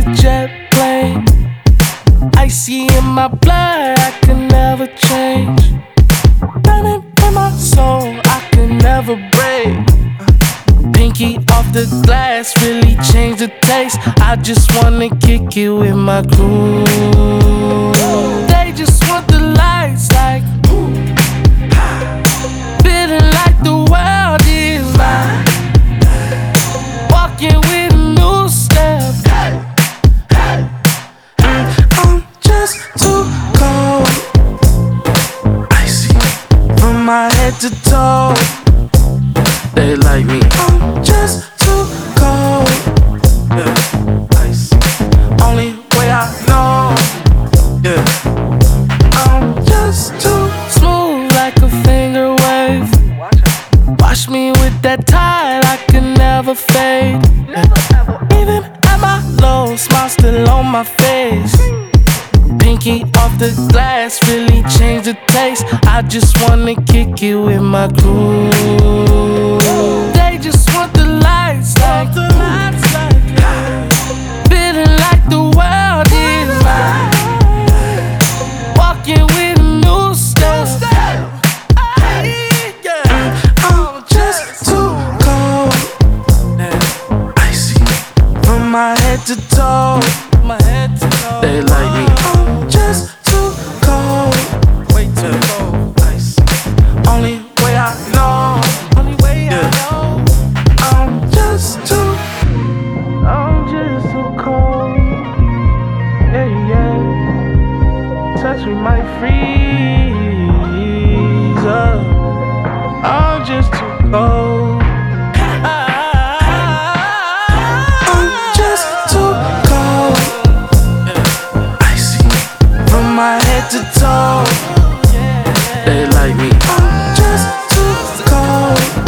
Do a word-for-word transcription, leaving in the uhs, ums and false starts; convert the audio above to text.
jet plane. Icy in my blood, I can never change. Burning in my soul, I can never break. Pinky off the glass, really changed the taste. I just wanna kick it with my crew. They just want the lights like ooh. Feeling like the world is mine. Walking with a new step. I'm just too cold. Icy from my head to toe. They like me. I'm just too cold. Yeah, icy. Only way I know. Yeah. I'm just too smooth like a finger wave. Wash me with that tide, I can never fade. Yeah. Even at my low, smile still on my face. Pinky off the glass, really changed the taste. I just wanna kick it with my crew. They just want the lights like the lights like feeling like the world is mine. Walking with a new step. I'm just too cold. Icy from my head to toe. They like me. I'm just too cold. Way too cold. Icy. Only way I know. Only way I know. I'm just too. I'm just too cold. Yeah, yeah. Touch me might freeze up. I'm just too cold. I'm just too cold. Icy from my head to toe. They like me. I'm just too cold.